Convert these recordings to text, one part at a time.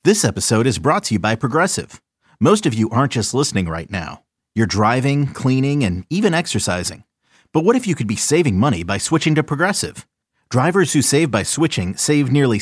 This episode is brought to you by Progressive. Most of you aren't just listening right now. You're driving, cleaning, and even exercising. But what if you could be saving money by switching to Progressive? Drivers who save by switching save nearly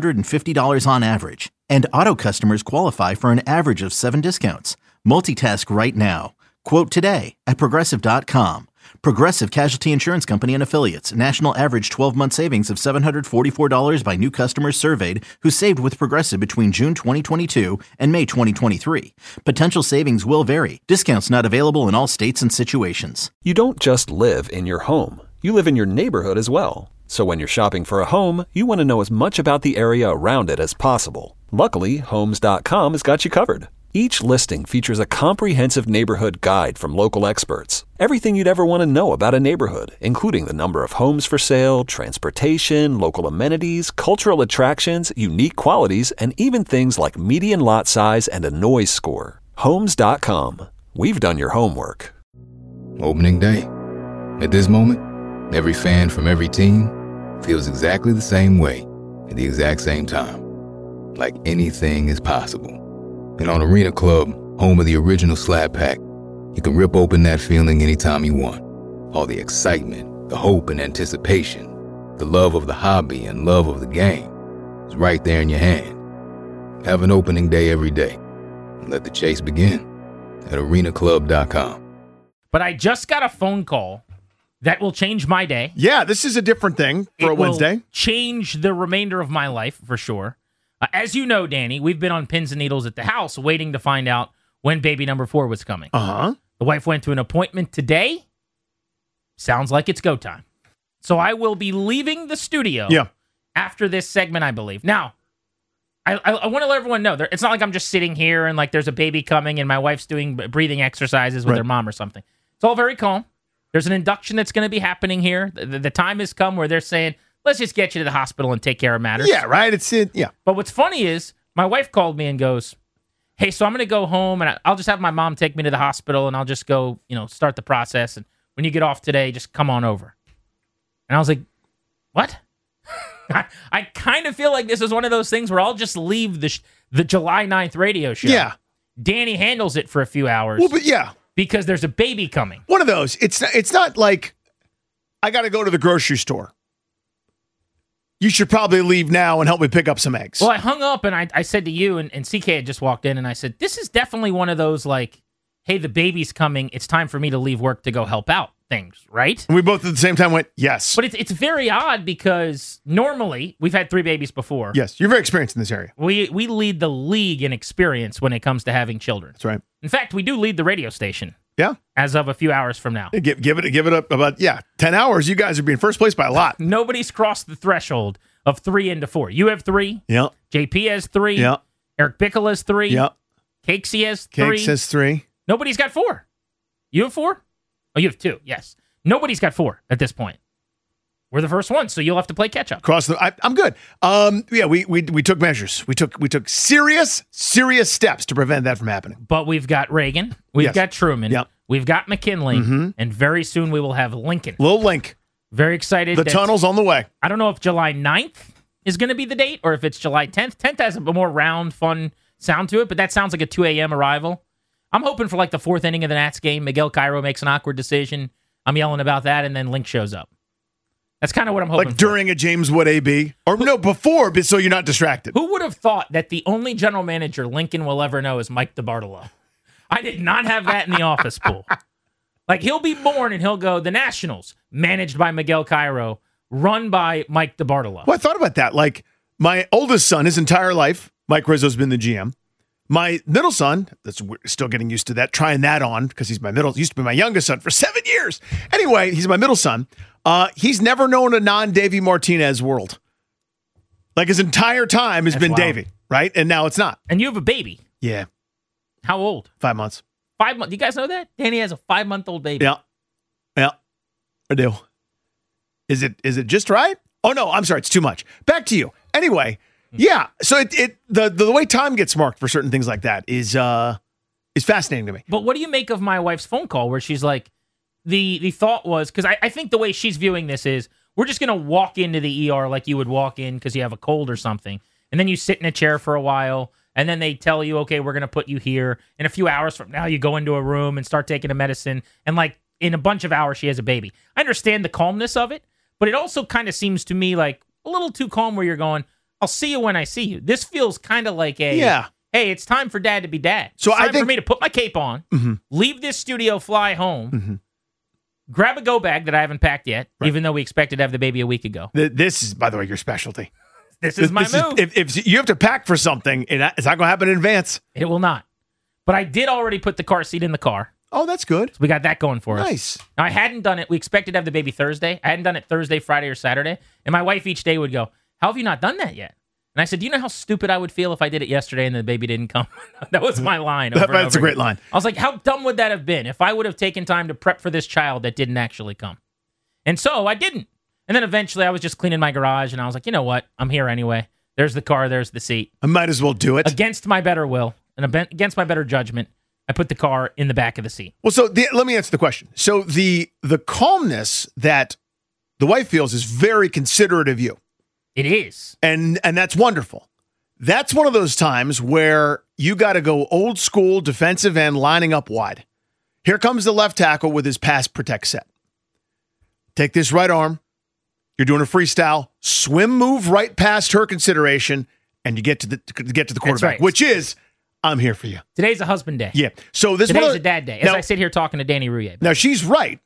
$750 on average. And auto customers qualify for an average of 7 discounts. Multitask right now. Quote today at Progressive.com. Progressive Casualty Insurance Company and Affiliates. National average 12-month savings of $744 by new customers surveyed who saved with Progressive between June 2022 and May 2023. Potential savings will vary. Discounts not available in all states and situations. You don't just live in your home. You live in your neighborhood as well. So when you're shopping for a home, you want to know as much about the area around it as possible. Luckily, Homes.com has got you covered. Each listing features a comprehensive neighborhood guide from local experts. Everything you'd ever want to know about a neighborhood, including the number of homes for sale, transportation, local amenities, cultural attractions, unique qualities, and even things like median lot size and a noise score. Homes.com. We've done your homework. Opening day. At this moment, every fan from every team feels exactly the same way at the exact same time. Like anything is possible. And on Arena Club, home of the original Slab Pack, you can rip open that feeling anytime you want. All the excitement, the hope and anticipation, the love of the hobby and love of the game is right there in your hand. Have an opening day every day. And let the chase begin at arenaclub.com. But I just got a phone call that will change my day. Yeah, this is a different thing for a Wednesday. Will change the remainder of my life for sure. As you know, Danny, we've been on pins and needles at the house waiting to find out when baby number 4 was coming. Uh-huh. The wife went to an appointment today. Sounds like it's go time. So I will be leaving the studio after this segment, I believe. Now, I want to let everyone know, it's not like I'm just sitting here and like there's a baby coming and my wife's doing breathing exercises with her mom or something. It's all very calm. There's an induction that's going to be happening here. The time has come where they're saying, let's just get you to the hospital and take care of matters. Yeah, right? Yeah. But what's funny is my wife called me and goes, hey, so I'm going to go home and I'll just have my mom take me to the hospital and I'll just go, start the process. And when you get off today, just come on over. And I was like, what? I kind of feel like this is one of those things where I'll just leave the July 9th radio show. Yeah. Danny handles it for a few hours. Well, but yeah. Because there's a baby coming. One of those. It's not like I got to go to the grocery store. You should probably leave now and help me pick up some eggs. Well, I hung up and I said to you, and CK had just walked in, and I said, this is definitely one of those, like, hey, the baby's coming. It's time for me to leave work to go help out things, right? And we both at the same time went, yes. But it's very odd because normally, we've had 3 babies before. Yes, you're very experienced in this area. We lead the league in experience when it comes to having children. That's right. In fact, we do lead the radio station. Yeah. As of a few hours from now. Give it up about 10 hours. You guys would be in first place by a lot. Nobody's crossed the threshold of 3 into 4. You have 3. Yeah. JP has 3. Yeah. Eric Bickle has 3. Yeah. Cakesy has 3. Cakes has 3. Nobody's got 4. You have 4? Oh, you have 2. Yes. Nobody's got 4 at this point. We're the first one, so you'll have to play catch up. I'm good. We took measures. We took serious steps to prevent that from happening. But we've got Reagan. We've got Truman. Yep. We've got McKinley. Mm-hmm. And very soon we will have Lincoln. Little Link. Very excited. The tunnel's on the way. I don't know if July 9th is going to be the date or if it's July 10th. 10th has a more round, fun sound to it, but that sounds like a 2 a.m. arrival. I'm hoping for like the 4th inning of the Nats game. Miguel Cairo makes an awkward decision. I'm yelling about that, and then Link shows up. That's kind of what I'm hoping like for. During a James Wood AB? Or no, before, but so you're not distracted. Who would have thought that the only general manager Lincoln will ever know is Mike DiBartolo? I did not have that in the office pool. Like, he'll be born and he'll go, the Nationals, managed by Miguel Cairo, run by Mike DiBartolo. Well, I thought about that. Like, my oldest son, his entire life, Mike Rizzo's been the GM. My middle son, that's still getting used to that, trying that on, because he's used to be my youngest son for 7 years. Anyway, he's my middle son. He's never known a non-Davey Martinez world. Like, his entire time has been Davey, right? And now it's not. And you have a baby. Yeah. How old? 5 months. 5 months. You guys know that? Danny has a 5-month-old baby. Yeah. I do. Is it just right? Oh, no, I'm sorry. It's too much. Back to you. Anyway, yeah. So the way time gets marked for certain things like that is fascinating to me. But what do you make of my wife's phone call where she's like, the thought was, because I think the way she's viewing this is, we're just going to walk into the ER like you would walk in because you have a cold or something. And then you sit in a chair for a while. And then they tell you, okay, we're going to put you here. In a few hours from now, you go into a room and start taking a medicine. And like in a bunch of hours, she has a baby. I understand the calmness of it, but it also kind of seems to me like a little too calm where you're going, I'll see you when I see you. This feels kind of like hey, it's time for dad to be dad. So it's time I think for me to put my cape on, leave this studio, fly home, grab a go bag that I haven't packed yet, even though we expected to have the baby a week ago. This is, by the way, your specialty. This is my move. If you have to pack for something, it's not going to happen in advance. It will not. But I did already put the car seat in the car. Oh, that's good. So we got that going for us. Nice. Now, I hadn't done it. We expected to have the baby Thursday. I hadn't done it Thursday, Friday, or Saturday. And my wife each day would go, how have you not done that yet? And I said, do you know how stupid I would feel if I did it yesterday and the baby didn't come? That was my line. That's a great line. I was like, how dumb would that have been if I would have taken time to prep for this child that didn't actually come? And so I didn't. And then eventually I was just cleaning my garage and I was like, you know what? I'm here anyway. There's the car. There's the seat. I might as well do it. Against my better will and against my better judgment, I put the car in the back of the seat. Well, so let me answer the question. So the calmness that the wife feels is very considerate of you. It is. And that's wonderful. That's one of those times where you got to go old school defensive end lining up wide. Here comes the left tackle with his pass protect set. Take this right arm. You're doing a freestyle. Swim move right past her consideration, and you get to the quarterback, right. Which is, I'm here for you. Today's a husband day. Yeah. So today's a dad day. As I sit here talking to Danny Rouillet. Now she's right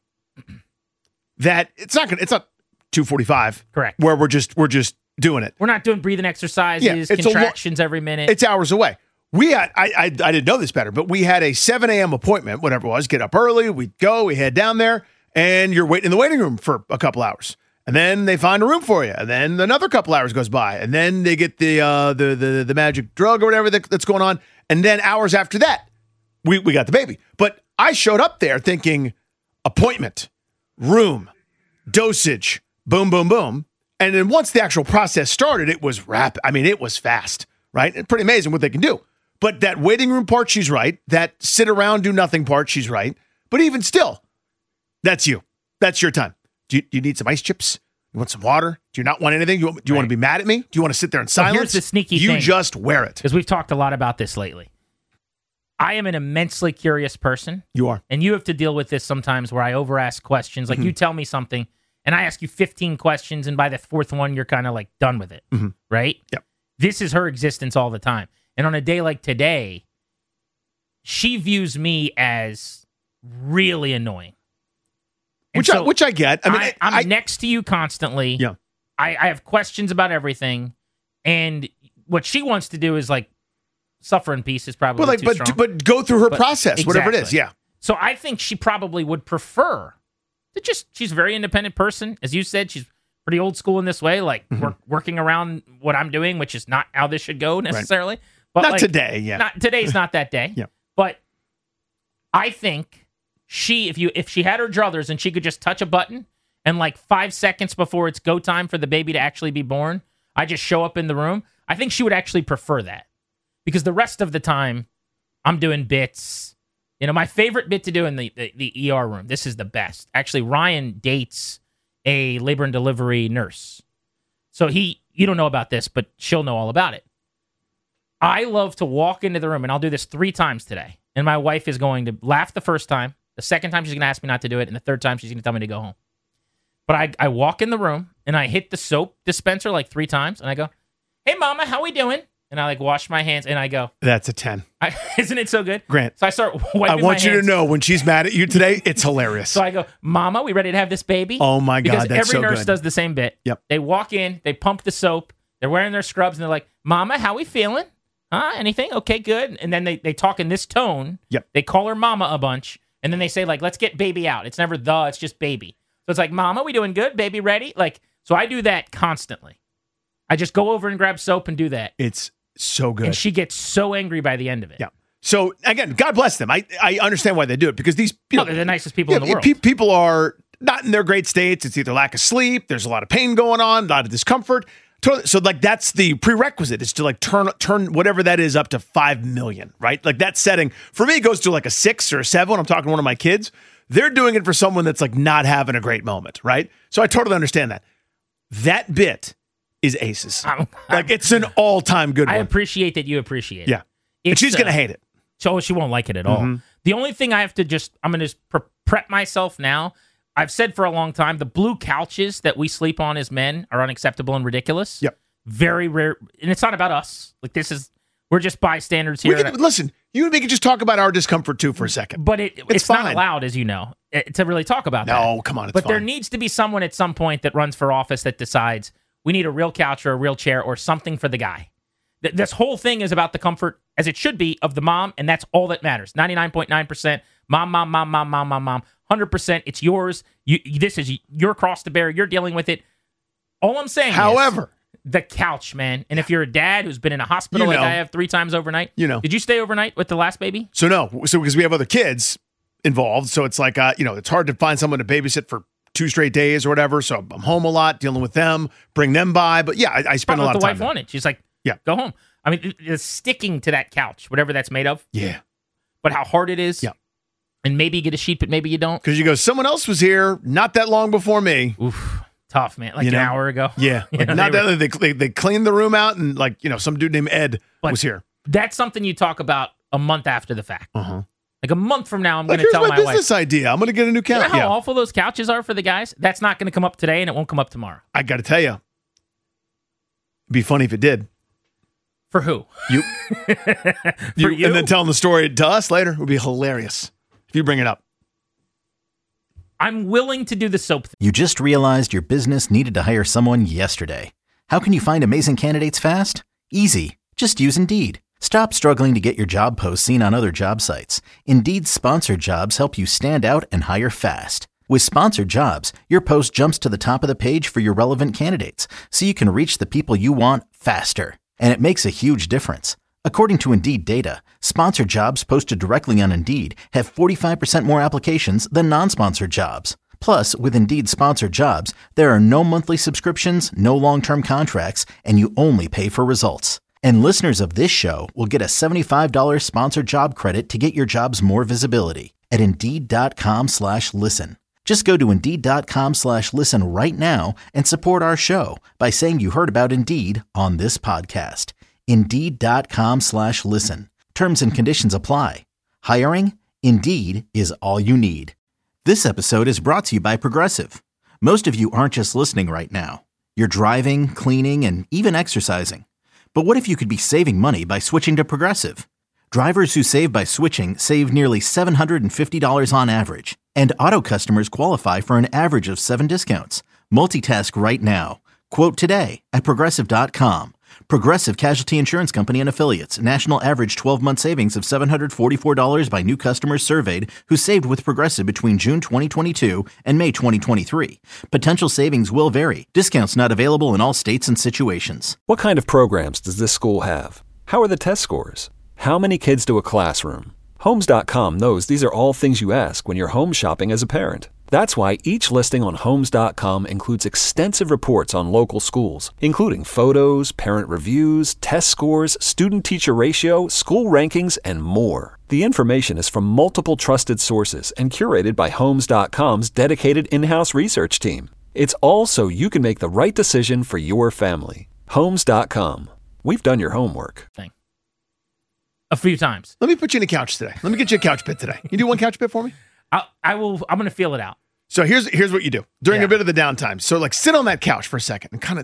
that it's not 2:45. Correct. Where we're just doing it. We're not doing breathing exercises, contractions every minute. It's hours away. We had I didn't know this better, but we had a 7 a.m. appointment, whatever it was. Get up early, we head down there, and you're waiting in the waiting room for a couple hours. And then they find a room for you. And then another couple hours goes by. And then they get the magic drug or whatever that's going on. And then hours after that, we got the baby. But I showed up there thinking appointment, room, dosage, boom, boom, boom. And then once the actual process started, it was rapid. I mean, it was fast, right? And pretty amazing what they can do. But that waiting room part, she's right. That sit around, do nothing part, she's right. But even still, that's you. That's your time. Do you need some ice chips? You want some water? Do you not want anything? Do you want to be mad at me? Do you want to sit there in silence? Here's the sneaky thing. You just wear it. Because we've talked a lot about this lately. I am an immensely curious person. You are. And you have to deal with this sometimes where I over-ask questions. Like you tell me something, and I ask you 15 questions, and by the fourth one, you're kind of like done with it. Right? Yep. This is her existence all the time. And on a day like today, she views me as really annoying. Which I get. I mean, I'm next to you constantly. Yeah. I have questions about everything, and what she wants to do is like suffer in peace is probably too strong. But go through her process, whatever it is. Yeah. So I think she probably would prefer to she's a very independent person, as you said. She's pretty old school in this way, like working around what I'm doing, which is not how this should go necessarily. Right. But not today. Yeah. Today's not that day. Yeah. But I think. If she had her druthers and she could just touch a button and like 5 seconds before it's go time for the baby to actually be born, I just show up in the room, I think she would actually prefer that. Because the rest of the time, I'm doing bits. You know, my favorite bit to do in the ER room, this is the best. Actually, Ryan dates a labor and delivery nurse. So you don't know about this, but she'll know all about it. I love to walk into the room, and I'll do this 3 times today. And my wife is going to laugh the first time. The second time, she's going to ask me not to do it. And the third time, she's going to tell me to go home. But I walk in the room, and I hit the soap dispenser like 3 times. And I go, hey, Mama, how we doing? And I like wash my hands, and I go. That's a 10. Isn't it so good? Grant. So I start wiping my hands. I want you to know, when she's mad at you today, it's hilarious. So I go, Mama, we ready to have this baby? Oh, my God, that's so good. Because every nurse does the same bit. Yep. They walk in, they pump the soap, they're wearing their scrubs, and they're like, Mama, how we feeling? Huh? Anything? Okay, good. And then they talk in this tone. Yep. They call her Mama a bunch. And then they say, like, let's get baby out. It's never it's just baby. So it's like, Mama, we doing good? Baby ready? Like, so I do that constantly. I just go over and grab soap and do that. It's so good. And she gets so angry by the end of it. Yeah. So, again, God bless them. I understand why they do it, because these people... they're the nicest people in the world. People are not in their great states. It's either lack of sleep, there's a lot of pain going on, a lot of discomfort. So, like, that's the prerequisite, is to, like, turn whatever that is up to 5 million, right? Like, that setting, for me, goes to, like, a 6 or a 7 when I'm talking to one of my kids. They're doing it for someone that's, like, not having a great moment, right? So I totally understand that. That bit is Aces. Like, it's an all-time good one. I appreciate that you appreciate it. Yeah. And she's going to hate it. So she won't like it at all. The only thing I have to I'm going to prep myself now. I've said for a long time, the blue couches that we sleep on as men are unacceptable and ridiculous. Yep. Very rare. And it's not about us. Like, we're just bystanders here. Listen, you and me can just talk about our discomfort too for a second. But it's not allowed, as you know, to really talk about that. No, come on, it's But fine. there needs to be someone at some point that runs for office that decides we need a real couch or a real chair or something for the guy. This whole thing is about the comfort, as it should be, of the mom, and that's all that matters. 99.9%. Mom. 100%. It's yours. This is your cross to bear. You're dealing with it. All I'm saying However, is the couch, man. And if you're a dad who's been in a hospital like I have 3 times overnight, did you stay overnight with the last baby? So no. So because we have other kids involved, so it's like, it's hard to find someone to babysit for 2 straight days or whatever. So I'm home a lot, dealing with them, bring them by. But yeah, I spend a lot of time. The wife wanted. She's like, go home. I mean, it's sticking to that couch, whatever that's made of. Yeah. But how hard it is. Yeah. And maybe you get a sheet, but maybe you don't. Because you go, someone else was here not that long before me. Oof. Tough, man. Like an hour ago. Yeah. They cleaned the room out and some dude named Ed was here. That's something you talk about a month after the fact. Uh-huh. Like a month from now, I'm going to tell my wife. Here's my business idea. I'm going to get a new couch. You know how awful those couches are for the guys? That's not going to come up today and it won't come up tomorrow. I got to tell you. It'd be funny if it did. For who? You. For you? And then telling the story to us later would be hilarious if you bring it up. I'm willing to do the soap thing. You just realized your business needed to hire someone yesterday. How can you find amazing candidates fast? Easy. Just use Indeed. Stop struggling to get your job posts seen on other job sites. Indeed's sponsored jobs help you stand out and hire fast. With sponsored jobs, your post jumps to the top of the page for your relevant candidates, so you can reach the people you want faster. And it makes a huge difference. According to Indeed data, sponsored jobs posted directly on Indeed have 45% more applications than non-sponsored jobs. Plus, with Indeed sponsored jobs, there are no monthly subscriptions, no long-term contracts, and you only pay for results. And listeners of this show will get a $75 sponsored job credit to get your jobs more visibility at Indeed.com/listen. Just go to Indeed.com/listen right now and support our show by saying you heard about Indeed on this podcast. Indeed.com/listen. Terms and conditions apply. Hiring? Indeed is all you need. This episode is brought to you by Progressive. Most of you aren't just listening right now. You're driving, cleaning, and even exercising. But what if you could be saving money by switching to Progressive? Drivers who save by switching save nearly $750 on average. And auto customers qualify for an average of 7 discounts. Multitask right now. Quote today at Progressive.com. Progressive Casualty Insurance Company and Affiliates. National average 12-month savings of $744 by new customers surveyed who saved with Progressive between June 2022 and May 2023. Potential savings will vary. Discounts not available in all states and situations. What kind of programs does this school have? How are the test scores? How many kids do a classroom? Homes.com knows these are all things you ask when you're home shopping as a parent. That's why each listing on Homes.com includes extensive reports on local schools, including photos, parent reviews, test scores, student-teacher ratio, school rankings, and more. The information is from multiple trusted sources and curated by Homes.com's dedicated in-house research team. It's all so you can make the right decision for your family. Homes.com. We've done your homework. A few times. Let me put you in a couch today. Let me get you a couch bit today. You do one couch bit for me? I will. I'm going to feel it out. So here's what you do during a bit of the downtime. So sit on that couch for a second and kind of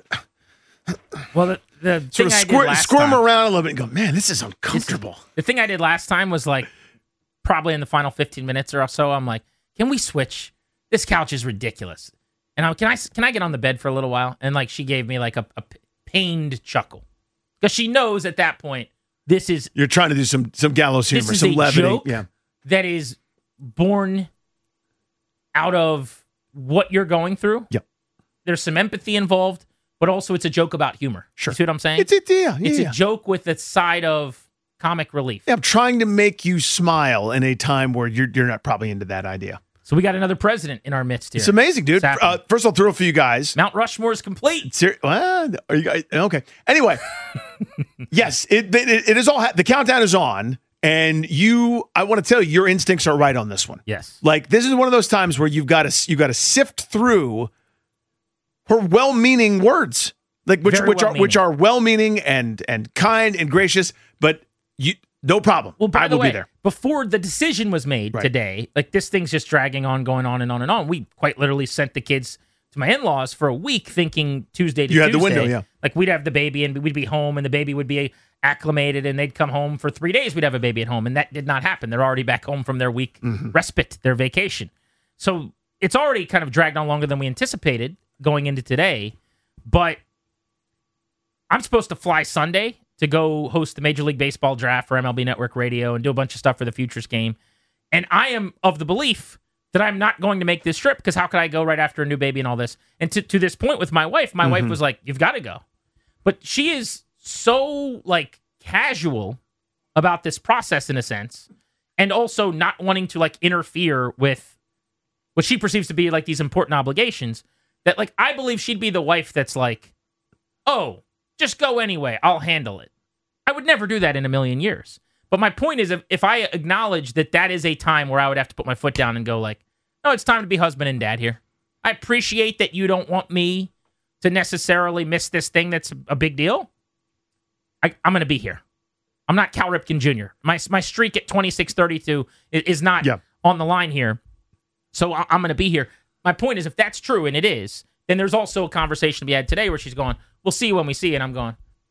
the sort thing of squirm around a little bit and go, man, this is uncomfortable. The thing I did last time was probably in the final 15 minutes or so, I'm like, can we switch? This couch is ridiculous. And can I get on the bed for a little while? And she gave me a pained chuckle because she knows at that point you're trying to do some gallows humor, some levity. Joke that is born out of what you're going through. Yep. There's some empathy involved, but also it's a joke about humor. Sure. You see what I'm saying? It's a joke with a side of comic relief. Yeah, I'm trying to make you smile in a time where you're not probably into that idea. So we got another president in our midst here. It's amazing, dude. First I'll throw it for you guys. Mount Rushmore is complete. Are you guys okay? Anyway, yes, it is all. The countdown is on. And I want to tell you, your instincts are right on this one. Yes. This is one of those times where you've got to sift through her well-meaning words. like which are well-meaning and kind and gracious, but no problem. Well, by I will be there. Before the decision was made today, like this thing's just dragging on, going on and on and on. We quite literally sent the kids to my in-laws for a week thinking Tuesday to Tuesday. You had the window, yeah. Like we'd have the baby and we'd be home and the baby would be acclimated and they'd come home for 3 days. We'd have a baby at home, and that did not happen. They're already back home from their week respite, their vacation. So it's already kind of dragged on longer than we anticipated going into today. But I'm supposed to fly Sunday to go host the Major League Baseball draft for MLB Network Radio and do a bunch of stuff for the Futures game. And I am of the belief that I'm not going to make this trip because how could I go right after a new baby and all this? And to this point with my wife was like, you've got to go. But she is so like casual about this process in a sense, and also not wanting to like interfere with what she perceives to be like these important obligations, that like I believe she'd be the wife that's like, oh, just go anyway, I'll handle it. I would never do that in a million years. But my point is, if I acknowledge that is a time where I would have to put my foot down and go like, no, it's time to be husband and dad here. I appreciate that you don't want me to necessarily miss this thing that's a big deal. I'm going to be here. I'm not Cal Ripken Jr. My streak at 26-32 is not on the line here. So I'm going to be here. My point is, if that's true, and it is, then there's also a conversation to be had today where she's going, we'll see you when we see you. And I'm going,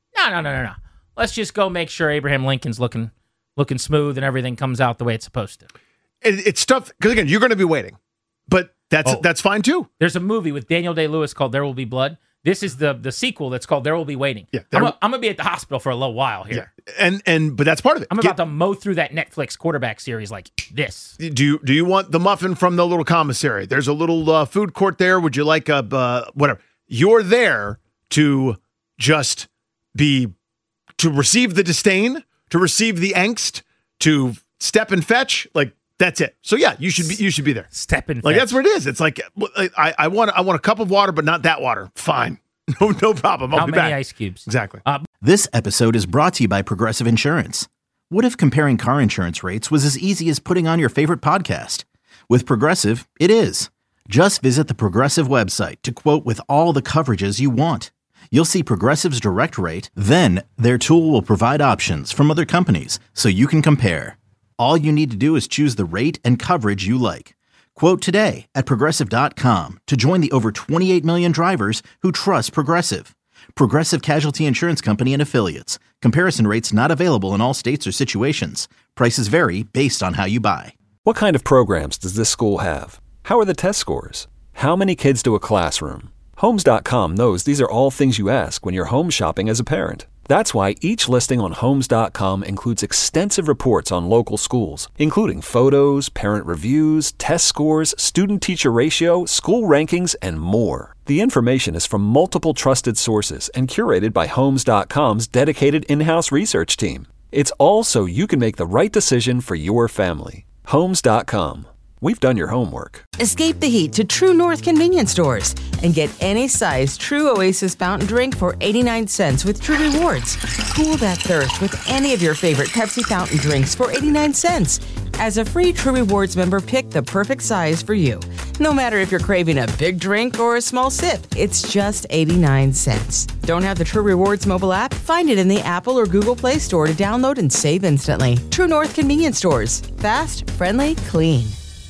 no. Let's just go make sure Abraham Lincoln's looking smooth and everything comes out the way it's supposed to. It's tough, because again, you're going to be waiting. But that's fine too. There's a movie with Daniel Day-Lewis called There Will Be Blood. This is the sequel that's called There Will Be Waiting. Yeah, I'm going to be at the hospital for a little while here. Yeah. But that's part of it. I'm about to mow through that Netflix quarterback series like this. Do you want the muffin from the little commissary? There's a little food court there. Would you like a whatever? You're there to just to receive the disdain, to receive the angst, to step and fetch. Like, that's it. So yeah, you should be there. Step and like fetch. That's what it is. It's like I want a cup of water, but not that water. Fine, no problem. I'll How be many back. ice cubes? Exactly. This episode is brought to you by Progressive Insurance. What if comparing car insurance rates was as easy as putting on your favorite podcast? With Progressive, it is. Just visit the Progressive website to quote with all the coverages you want. You'll see Progressive's direct rate, then their tool will provide options from other companies so you can compare. All you need to do is choose the rate and coverage you like. Quote today at Progressive.com to join the over 28 million drivers who trust Progressive. Progressive Casualty Insurance Company and Affiliates. Comparison rates not available in all states or situations. Prices vary based on how you buy. What kind of programs does this school have? How are the test scores? How many kids to a classroom? Homes.com knows these are all things you ask when you're home shopping as a parent. That's why each listing on Homes.com includes extensive reports on local schools, including photos, parent reviews, test scores, student-teacher ratio, school rankings, and more. The information is from multiple trusted sources and curated by Homes.com's dedicated in-house research team. It's all so you can make the right decision for your family. Homes.com. We've done your homework. Escape the heat to True North convenience stores and get any size True Oasis fountain drink for 89 cents with True Rewards. Cool that thirst with any of your favorite Pepsi fountain drinks for 89 cents. As a free True Rewards member, pick the perfect size for you. No matter if you're craving a big drink or a small sip, it's just 89 cents. Don't have the True Rewards mobile app? Find it in the Apple or Google Play Store to download and save instantly. True North convenience stores. Fast, friendly, clean.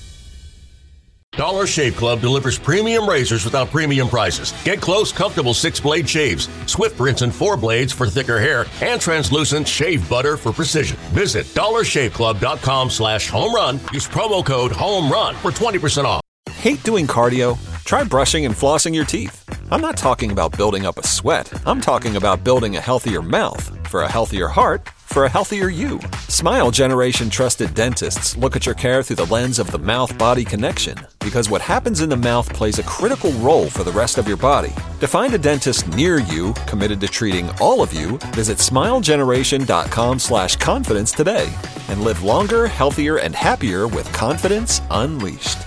Dollar Shave Club delivers premium razors without premium prices. Get close, comfortable 6-blade shaves, swift rinse and 4 blades for thicker hair, and translucent shave butter for precision. Visit dollarshaveclub.com/homerun. Use promo code HOMERUN for 20% off. Hate doing cardio? Try brushing and flossing your teeth. I'm not talking about building up a sweat. I'm talking about building a healthier mouth for a healthier heart for a healthier you. Smile Generation trusted dentists look at your care through the lens of the mouth-body connection, because what happens in the mouth plays a critical role for the rest of your body. To find a dentist near you committed to treating all of you, visit smilegeneration.com/confidence today and live longer, healthier, and happier with confidence unleashed.